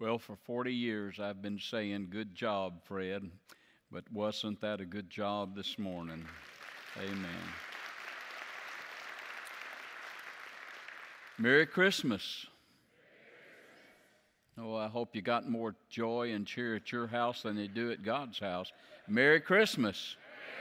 Well, for 40 years I've been saying, good job, Fred, but wasn't that a good job this morning? Amen. Merry Christmas. Oh, I hope you got more joy and cheer at your house than you do at God's house. Merry Christmas.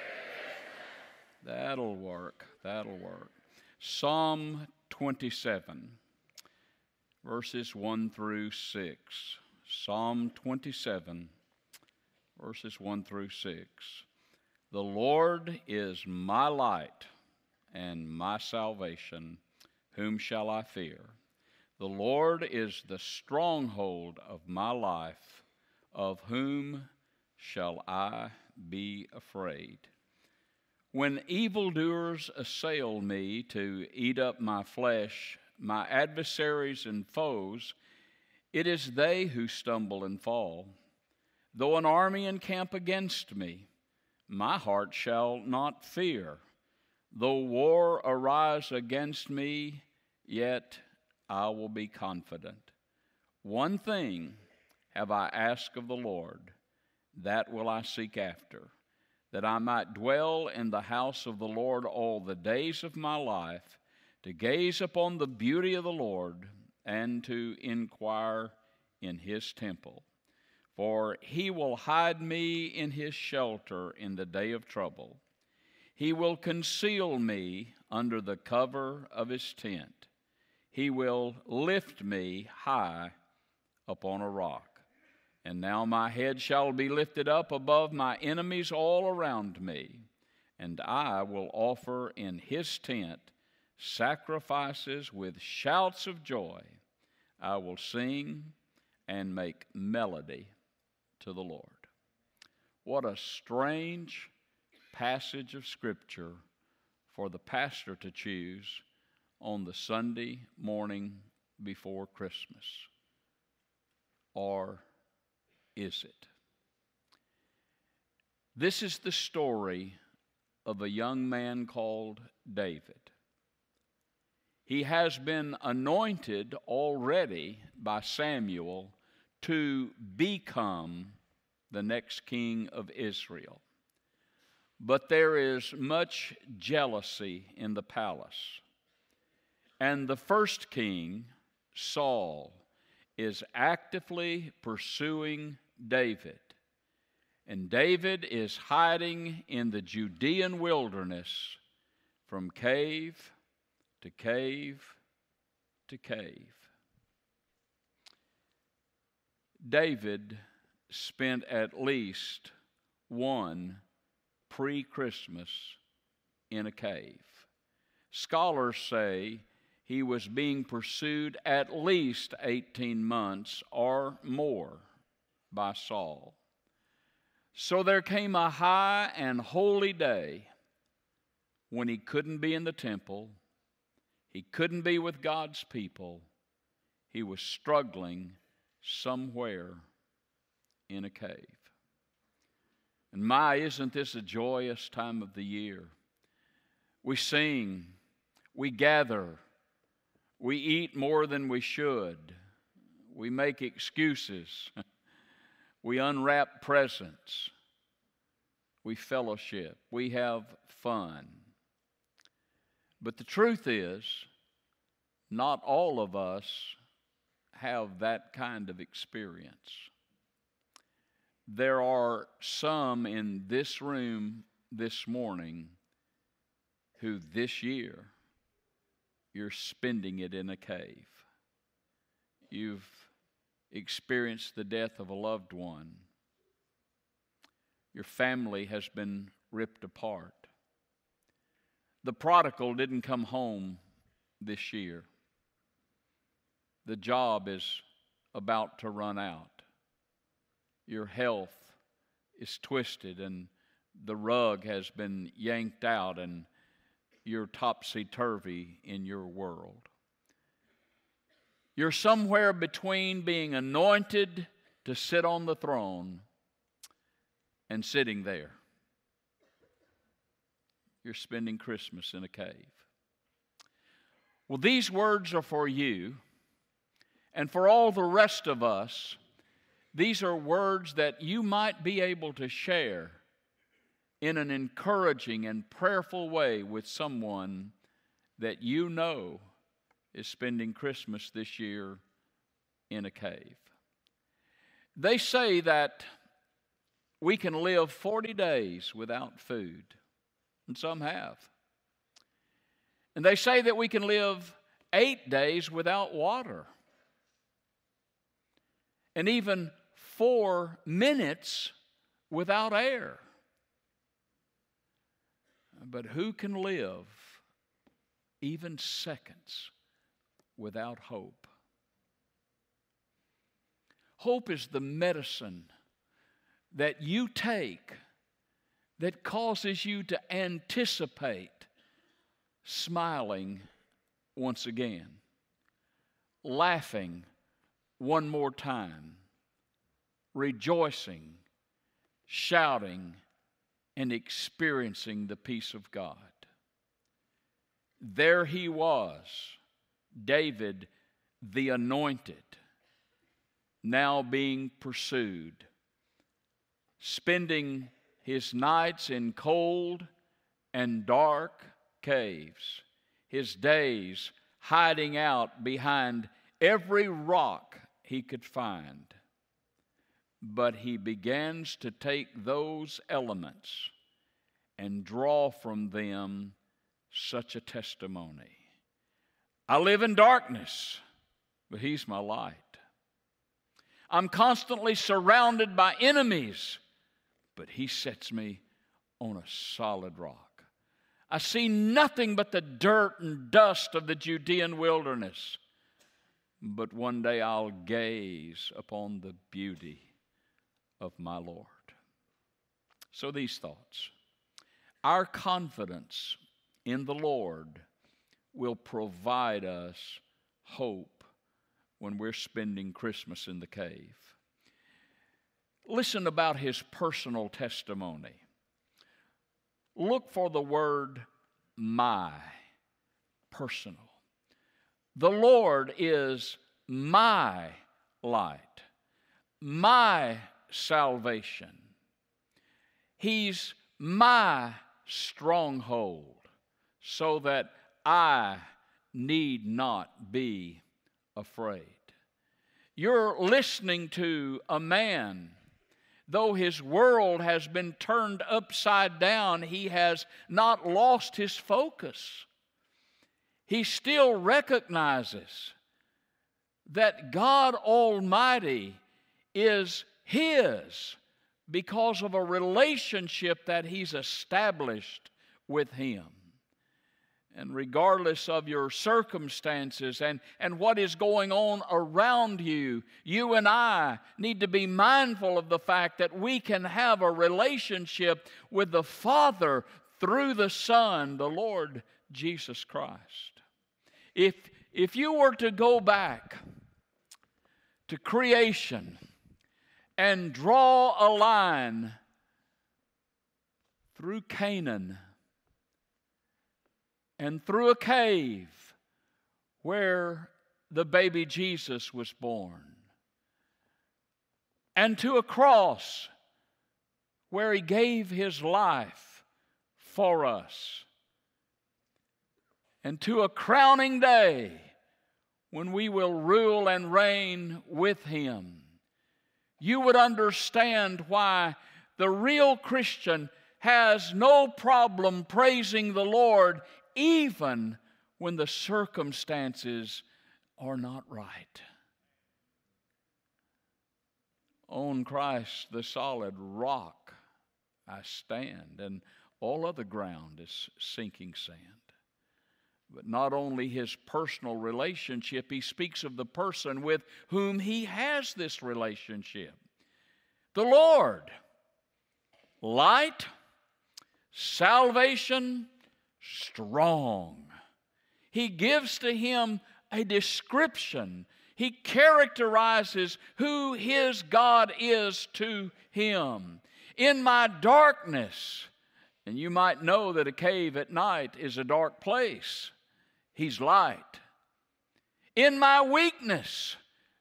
That'll work. That'll work. Psalm 27. Verses 1 through 6. Psalm 27, verses 1 through 6. The Lord is my light and my salvation. Whom shall I fear? The Lord is the stronghold of my life. Of whom shall I be afraid? When evildoers assail me to eat up my flesh, my adversaries and foes, it is they who stumble and fall. Though an army encamp against me, my heart shall not fear. Though war arise against me, yet I will be confident. One thing have I asked of the Lord, that will I seek after, that I might dwell in the house of the Lord all the days of my life, to gaze upon the beauty of the Lord and to inquire in his temple. For he will hide me in his shelter in the day of trouble. He will conceal me under the cover of his tent. He will lift me high upon a rock. And now my head shall be lifted up above my enemies all around me, and I will offer in his tent sacrifices with shouts of joy. I will sing and make melody to the Lord. What a strange passage of Scripture for the pastor to choose on the Sunday morning before Christmas. Or is it? This is the story of a young man called David. He has been anointed already by Samuel to become the next king of Israel. But there is much jealousy in the palace. And the first king, Saul, is actively pursuing David. And David is hiding in the Judean wilderness from cave to cave to cave. David spent at least one pre-Christmas in a cave. Scholars say he was being pursued at least 18 months or more by Saul. So there came a high and holy day when he couldn't be in the temple. He couldn't be with God's people. He was struggling somewhere in a cave. And my, isn't this a joyous time of the year? We sing, we gather, we eat more than we should, we make excuses, we unwrap presents, we fellowship, we have fun. But the truth is, not all of us have that kind of experience. There are some in this room this morning who this year you're spending it in a cave. You've experienced the death of a loved one. Your family has been ripped apart. The prodigal didn't come home this year. The job is about to run out. Your health is twisted and the rug has been yanked out and you're topsy-turvy in your world. You're somewhere between being anointed to sit on the throne and sitting there. You're spending Christmas in a cave. Well, these words are for you and for all the rest of us These are words that you might be able to share in an encouraging and prayerful way with someone that you know is spending Christmas this year in a cave. They say that we can live 40 days without food, and some have. And they say that we can live 8 days without water, and even 4 minutes without air. But who can live even seconds without hope? Hope is the medicine that you take that causes you to anticipate smiling once again, laughing one more time, rejoicing, shouting, and experiencing the peace of God. There he was, David the anointed, now being pursued, spending his nights in cold and dark caves, his days hiding out behind every rock he could find. But he begins to take those elements and draw from them such a testimony. I live in darkness, but he's my light. I'm constantly surrounded by enemies, but he sets me on a solid rock. I see nothing but the dirt and dust of the Judean wilderness, but one day I'll gaze upon the beauty of my Lord. So these thoughts. Our confidence in the Lord will provide us hope when we're spending Christmas in the cave. Listen about his personal testimony. Look for the word my, personal. The Lord is my light, my salvation. He's my stronghold, so that I need not be afraid. You're listening to a man. Though his world has been turned upside down, he has not lost his focus. He still recognizes that God Almighty is his because of a relationship that he's established with him. And regardless of your circumstances and what is going on around you, you and I need to be mindful of the fact that we can have a relationship with the Father through the Son, the Lord Jesus Christ. If you were to go back to creation and draw a line through Canaan and through a cave where the baby Jesus was born, and to a cross where he gave his life for us, and to a crowning day when we will rule and reign with him, you would understand why the real Christian has no problem praising the Lord even when the circumstances are not right. On Christ, the solid rock, I stand, and all other ground is sinking sand. But not only his personal relationship, he speaks of the person with whom he has this relationship. The Lord, light, salvation, strong. He gives to him a description. He characterizes who his God is to him. In my darkness, and you might know that a cave at night is a dark place, he's light. In my weakness,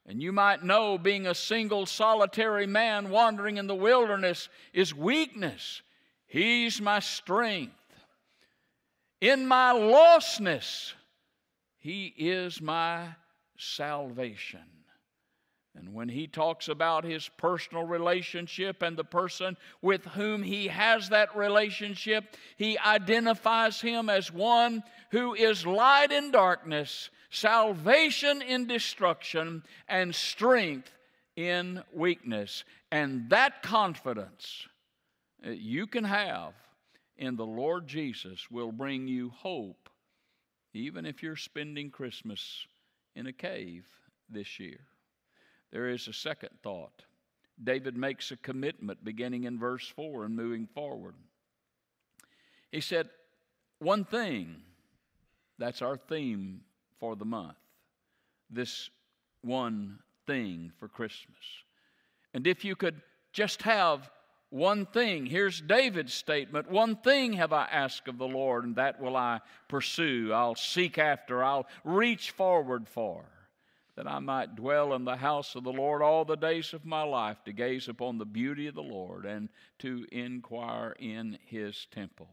And you might know being a single, solitary man wandering in the wilderness is weakness. He's my strength. In my lostness, He is my salvation. And when he talks about his personal relationship and the person with whom he has that relationship, he identifies him as one who is light in darkness, salvation in destruction, and strength in weakness. And that confidence you can have in the Lord Jesus will bring you hope, even if you're spending Christmas in a cave this year. There is a second thought. David makes a commitment beginning in verse 4 and moving forward. He said, one thing, that's our theme for the month, this one thing for Christmas. And if you could just have one thing, here's David's statement, one thing have I asked of the Lord, and that will I pursue, I'll seek after, I'll reach forward for, that I might dwell in the house of the Lord all the days of my life, to gaze upon the beauty of the Lord and to inquire in His temple.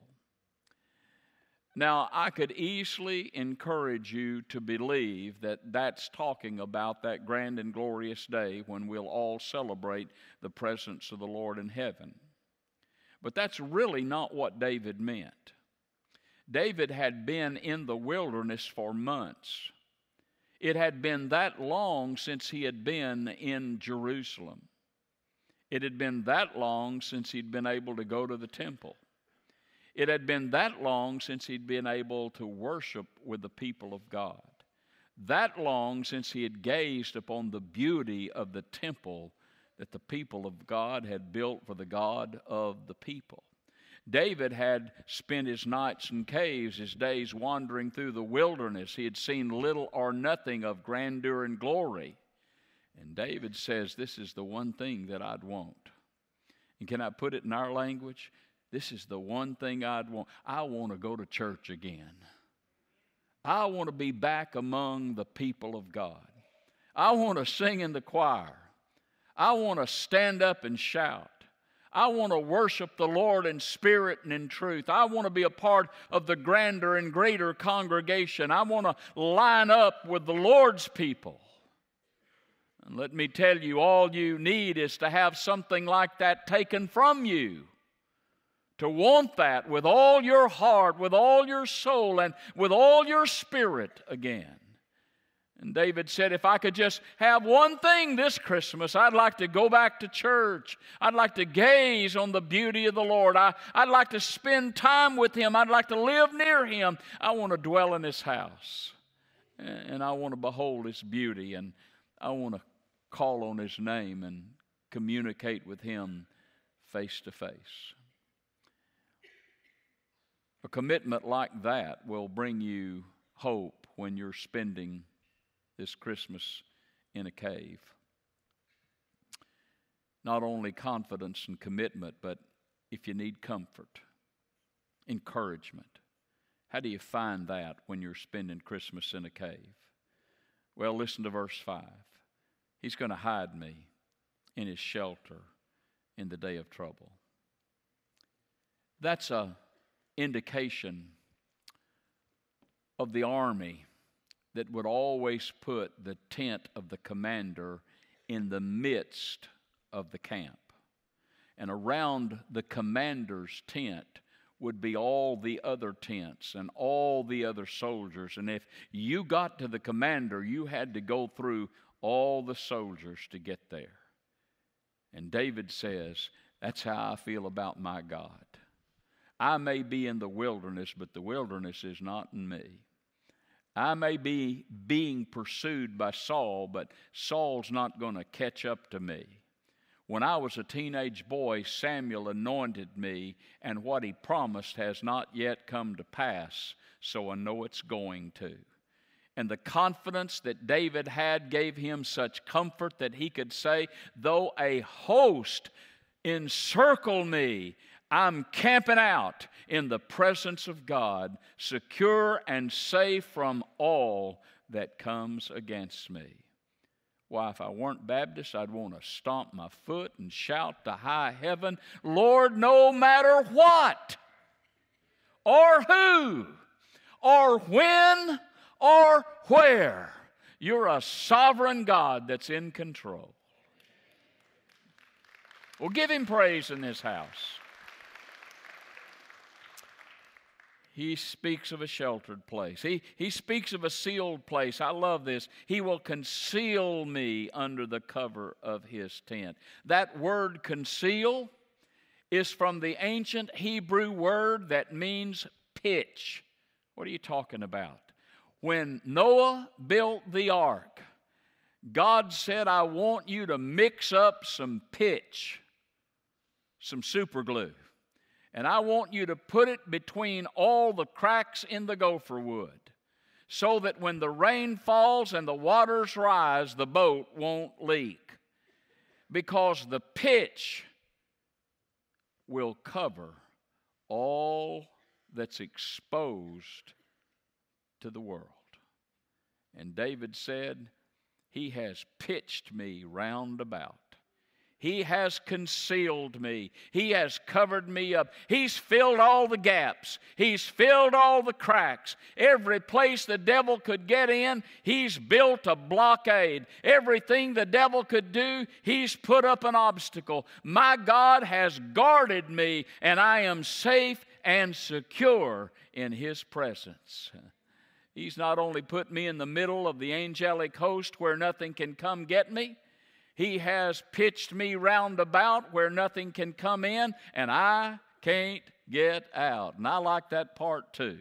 Now, I could easily encourage you to believe that that's talking about that grand and glorious day when we'll all celebrate the presence of the Lord in heaven. But that's really not what David meant. David had been in the wilderness for months. It had been that long since he had been in Jerusalem. It had been that long since he'd been able to go to the temple. It had been that long since he'd been able to worship with the people of God. That long since he had gazed upon the beauty of the temple that the people of God had built for the God of the people. David had spent his nights in caves, his days wandering through the wilderness. He had seen little or nothing of grandeur and glory. And David says, this is the one thing that I'd want. And can I put it in our language? This is the one thing I'd want. I want to go to church again. I want to be back among the people of God. I want to sing in the choir. I want to stand up and shout. I want to worship the Lord in spirit and in truth. I want to be a part of the grander and greater congregation. I want to line up with the Lord's people. And let me tell you, all you need is to have something like that taken from you. To want that with all your heart, with all your soul, and with all your spirit again. And David said, if I could just have one thing this Christmas, I'd like to go back to church. I'd like to gaze on the beauty of the Lord. I'd like to spend time with Him. I'd like to live near Him. I want to dwell in His house. And I want to behold His beauty. And I want to call on His name and communicate with Him face to face. A commitment like that will bring you hope when you're spending this Christmas in a cave. Not only confidence and commitment, but if you need comfort, encouragement. How do you find that when you're spending Christmas in a cave? Well, listen to verse 5. He's going to hide me in His shelter in the day of trouble. That's an indication of the army that would always put the tent of the commander in the midst of the camp. And around the commander's tent would be all the other tents and all the other soldiers. And if you got to the commander, you had to go through all the soldiers to get there. And David says, that's how I feel about my God. I may be in the wilderness, but the wilderness is not in me. I may be being pursued by Saul, but Saul's not going to catch up to me. When I was a teenage boy, Samuel anointed me, and what he promised has not yet come to pass, so I know it's going to. And the confidence that David had gave him such comfort that he could say, though a host encircle me, I'm camping out in the presence of God, secure and safe from all that comes against me. Why, if I weren't Baptist, I'd want to stomp my foot and shout to high heaven, Lord, no matter what, or who, or when, or where, you're a sovereign God that's in control. Well, give Him praise in this house. He speaks of a sheltered place. He speaks of a sealed place. I love this. He will conceal me under the cover of His tent. That word conceal is from the ancient Hebrew word that means pitch. What are you talking about? When Noah built the ark, God said, I want you to mix up some pitch, some super glue. And I want you to put it between all the cracks in the gopher wood so that when the rain falls and the waters rise, the boat won't leak. Because the pitch will cover all that's exposed to the world. And David said, He has pitched me round about. He has concealed me. He has covered me up. He's filled all the gaps. He's filled all the cracks. Every place the devil could get in, He's built a blockade. Everything the devil could do, He's put up an obstacle. My God has guarded me, and I am safe and secure in His presence. He's not only put me in the middle of the angelic host where nothing can come get me, He has pitched me round about where nothing can come in, and I can't get out. And I like that part too.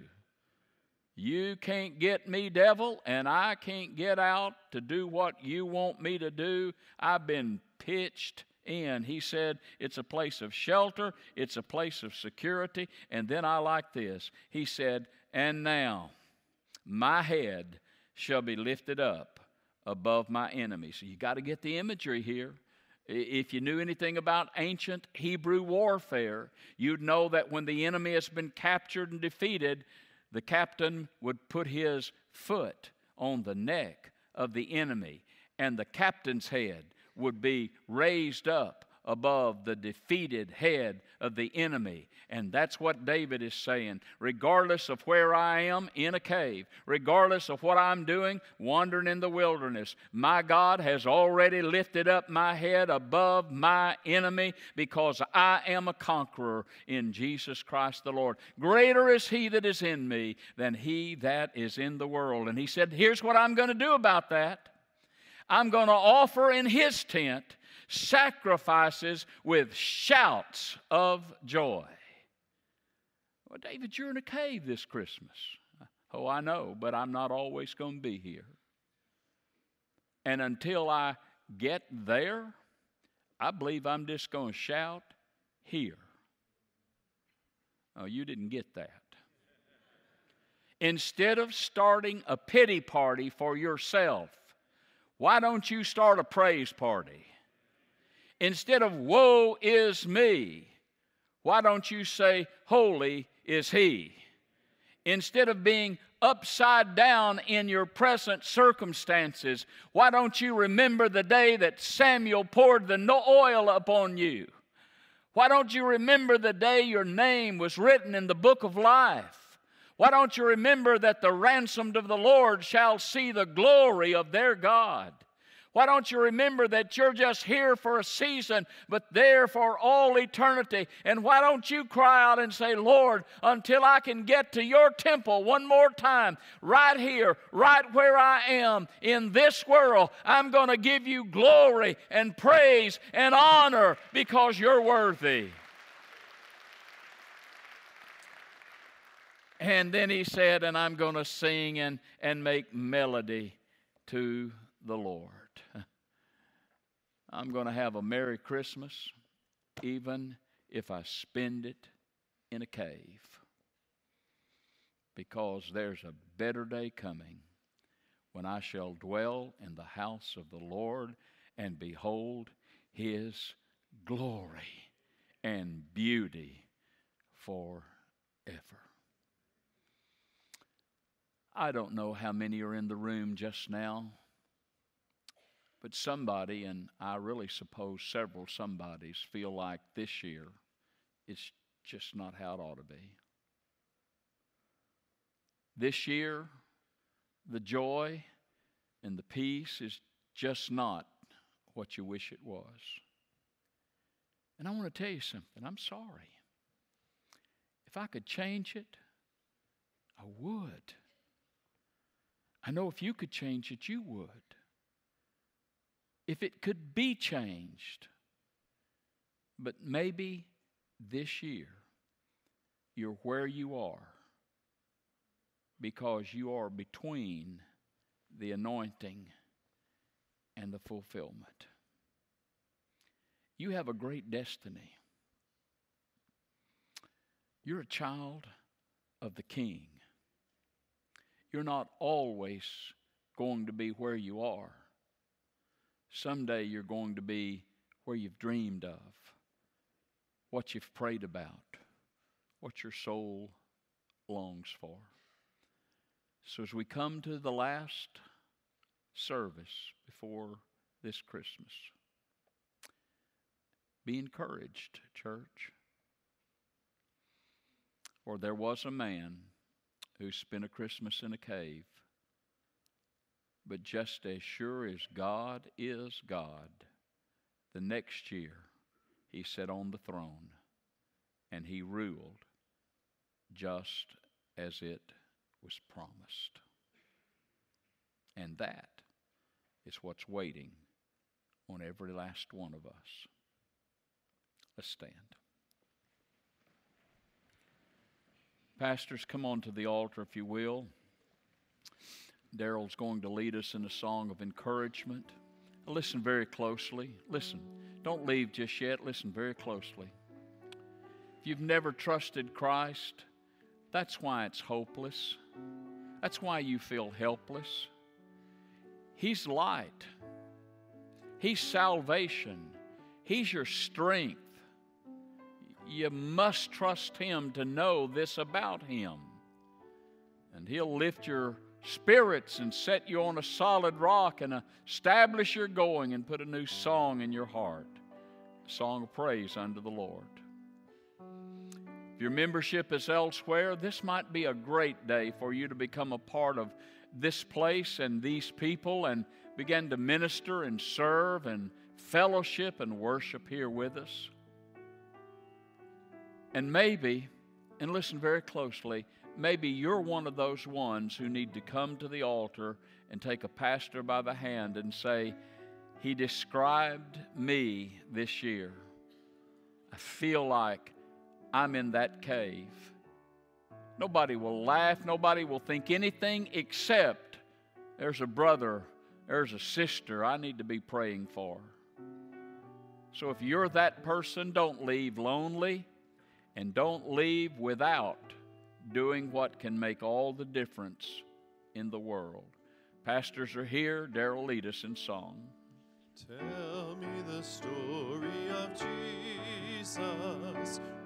You can't get me, devil, and I can't get out to do what you want me to do. I've been pitched in. He said it's a place of shelter, it's a place of security. And then I like this. He said, and now my head shall be lifted up above my enemies. So you got to get the imagery here. If you knew anything about ancient Hebrew warfare, you'd know that when the enemy has been captured and defeated, the captain would put his foot on the neck of the enemy, and the captain's head would be raised up above the defeated head of the enemy. And that's what David is saying. Regardless of where I am in a cave, regardless of what I'm doing, wandering in the wilderness, my God has already lifted up my head above my enemy because I am a conqueror in Jesus Christ the Lord. Greater is He that is in me than he that is in the world. And He said, here's what I'm going to do about that. I'm going to offer in His tent sacrifices with shouts of joy. Well, David, you're in a cave this Christmas. Oh, I know, but I'm not always going to be here. And until I get there, I believe I'm just going to shout here. Oh, you didn't get that. Instead of starting a pity party for yourself, why don't you start a praise party? Instead of woe is me, why don't you say holy is He? Instead of being upside down in your present circumstances, why don't you remember the day that Samuel poured the oil upon you? Why don't you remember the day your name was written in the book of life? Why don't you remember that the ransomed of the Lord shall see the glory of their God? Why don't you remember that you're just here for a season, but there for all eternity? And why don't you cry out and say, Lord, until I can get to your temple one more time, right here, right where I am in this world, I'm going to give you glory and praise and honor because you're worthy. And then he said, and I'm going to sing and make melody to the Lord. I'm going to have a Merry Christmas, even if I spend it in a cave. Because there's a better day coming when I shall dwell in the house of the Lord and behold His glory and beauty forever. I don't know how many are in the room just now, But somebody, and I really suppose several somebodies, feel like this year is just not how it ought to be. This year, the joy and the peace is just not what you wish it was. And I want to tell you something. I'm sorry. If I could change it, I would. I know if you could change it, you would. If it could be changed. But maybe this year, you're where you are because you are between the anointing and the fulfillment. You have a great destiny. You're a child of the King. You're not always going to be where you are. Someday you're going to be where you've dreamed of, what you've prayed about, what your soul longs for. So as we come to the last service before this Christmas, be encouraged, church. For there was a man who spent a Christmas in a cave, but just as sure as God is God, the next year he sat on the throne and he ruled just as it was promised. And that is what's waiting on every last one of us. Let's stand. Pastors, come on to the altar if you will. Daryl's going to lead us in a song of encouragement. Listen very closely. Listen. Don't leave just yet. Listen very closely. If you've never trusted Christ, that's why it's hopeless. That's why you feel helpless. He's light. He's salvation. He's your strength. You must trust Him to know this about Him. And He'll lift your spirits and set you on a solid rock and establish your going and put a new song in your heart, a song of praise unto the Lord. If your membership is elsewhere, this might be a great day for you to become a part of this place and these people and begin to minister and serve and fellowship and worship here with us. And maybe, and listen very closely, maybe you're one of those ones who need to come to the altar and take a pastor by the hand and say, he described me this year. I feel like I'm in that cave. Nobody will laugh. Nobody will think anything except there's a brother, there's a sister I need to be praying for. So if you're that person, don't leave lonely and don't leave without doing what can make all the difference in the world. Pastors are here. Darryl, lead us in song. Tell me the story of Jesus.